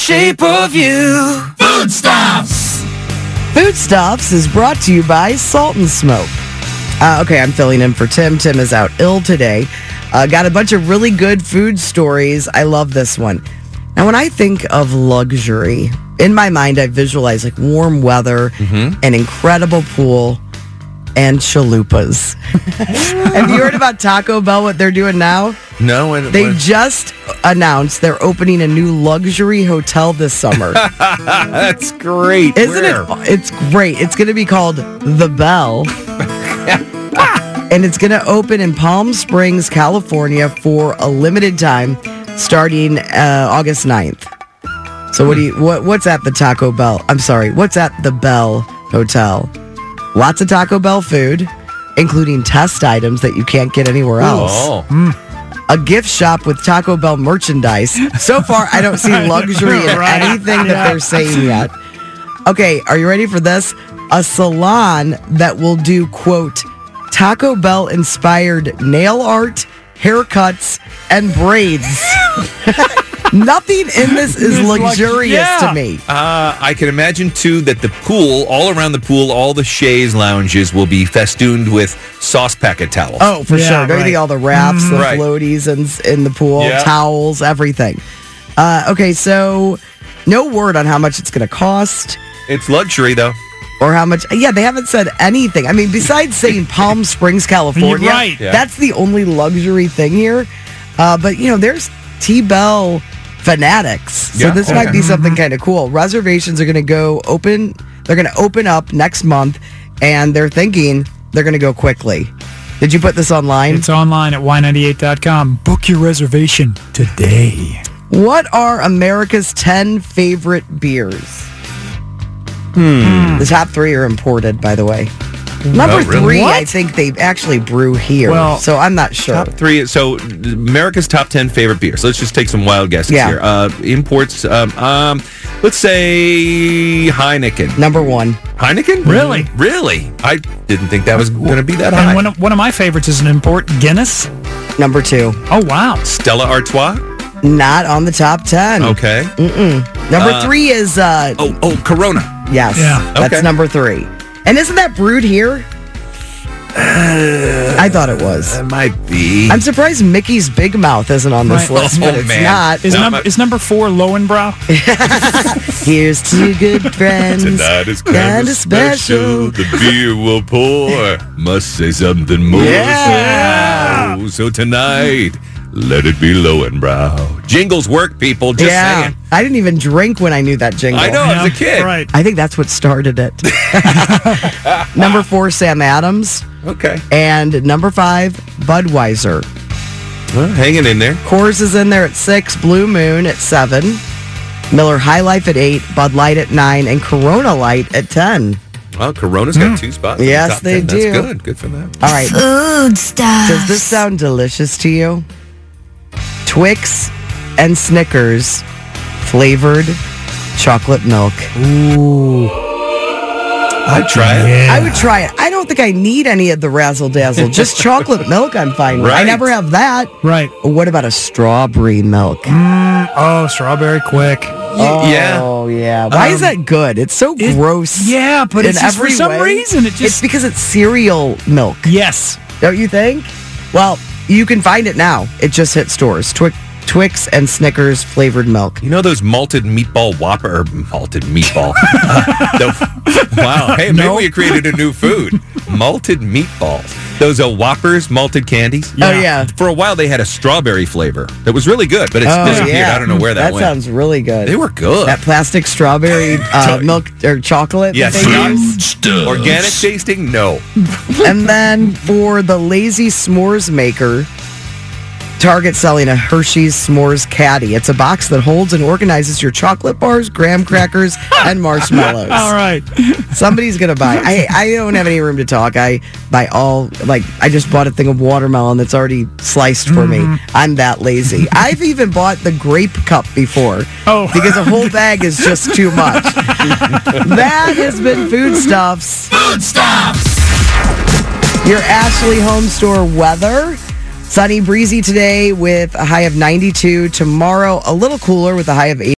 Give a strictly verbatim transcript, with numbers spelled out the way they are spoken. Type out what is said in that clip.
shape of you. Foodstuffs. Foodstuffs is brought to you by Salt and Smoke. Uh, okay, I'm filling in for Tim. Tim is out ill today. Uh, got a bunch of really good food stories. I love this one. Now, when I think of luxury, in my mind, I visualize like warm weather, mm-hmm. an incredible pool, and chalupas. Have you heard about Taco Bell, what they're doing now? No. And they what? just announced they're opening a new luxury hotel this summer. That's great. Isn't Where? it? It's great. It's going to be called The Bell. And it's going to open in Palm Springs, California for a limited time starting uh, August ninth. So what do you what what's at the Taco Bell? I'm sorry. What's at the Bell Hotel? Lots of Taco Bell food, including test items that you can't get anywhere else. Oh. Mm. A gift shop with Taco Bell merchandise. So far, I don't see luxury in Right. anything that they're saying yet. Okay, are you ready for this? A salon that will do, quote, Taco Bell inspired nail art, haircuts, and braids. Nothing in this is It's like- luxurious yeah. to me. Uh, I can imagine, too, that the pool, all around the pool, all the chaise lounges will be festooned with sauce packet towels. Oh, for Yeah, sure. Don't you right. think all the wraps, the Right. floaties in, in the pool, Yeah. towels, everything. Uh, okay, so no word on how much it's going to cost It's luxury, though. or how much. Yeah, they haven't said anything. I mean, besides saying Palm Springs, California, You're right. Yeah. that's the only luxury thing here. Uh, but, you know, there's T-Bell fanatics. So Yeah. this Okay. might be something kind of cool. Reservations are going to go open. They're going to open up next month, and they're thinking they're going to go quickly. Did you put this online? It's online at Y ninety-eight dot com. Book your reservation today. What are America's ten favorite beers? Hmm. The top three are imported, by the way. Number Oh, really? three, What? I think they actually brew here. Well, so I'm not sure. Top three. So America's top ten favorite beers. Let's just take some wild guesses Yeah. here. Uh, imports. Um, um, let's say Heineken. Number one. Heineken? Really? Really? I didn't think that was going to be that high. And one of, one of my favorites is an import, Guinness. Number two. Oh, wow. Stella Artois. Not on the top ten. Okay. Number Uh, three is, uh, Oh, oh, Corona. yes, Yeah. that's Okay. number three. And isn't that brewed here? I thought it was. That might be. I'm surprised Mickey's Big Mouth isn't on this Right. list, Oh, but it's man. not. Is, No, number, my- is number four Lowenbrow? Here's to good friends. Tonight is Kinda kind of special. special. The beer will pour. Must say something more. Yeah. So, so tonight, let it be Lowenbrow. Jingles work, people. Just yeah. saying. I didn't even drink when I knew that jingle. I know. As a Yeah, kid. Right. I think that's what started it. Number four, Sam Adams. Okay. And number five, Budweiser. Well, hanging in there. Coors is in there at six, Blue Moon at seven, Miller High Life at eight, Bud Light at nine, and Corona Light at ten. Well, Corona's got two spots. in the Yes, top they ten. do. That's good. Good for them. All right. Food stuff. Does this sound delicious to you? Twix and Snickers flavored chocolate milk. Ooh. I'd try it. Yeah. I would try it. I don't think I need any of the razzle dazzle. Just chocolate milk, I'm fine with. I Right. never have that. Right. What about a strawberry milk? Oh, strawberry quick. Oh, yeah. yeah. Why is Um, that good? It's so It- gross. Yeah, but in it's just for every some way. reason it It's just. because it's cereal milk, Yes. don't you think? Well, you can find it now. It just hit stores. Twi- Twix and Snickers flavored milk. You know those malted meatball whopper or malted meatball? Uh, the- wow. Hey, maybe No. we created a new food. Malted meatballs. Those uh, Whoppers malted candies. Oh, yeah. For a while, they had a strawberry flavor that was really good, but it's Oh, disappeared. yeah. I don't know where that, That went. sounds really good. They were good. That plastic strawberry uh, milk or chocolate. Yes. that they Food use. stuff. Organic tasting? No. And then for the lazy s'mores maker, Target selling a Hershey's S'mores Caddy. It's a box that holds and organizes your chocolate bars, graham crackers, and marshmallows. All right. Somebody's gonna buy. I I don't have any room to talk. I buy all like I just bought a thing of watermelon that's already sliced for me. I'm that lazy. I've even bought the grape cup before. Oh. Because a whole bag is just too much. That has been Foodstuffs. Foodstuffs. Your Ashley Home Store weather. Sunny, breezy today with a high of ninety-two. Tomorrow, a little cooler with a high of eighty.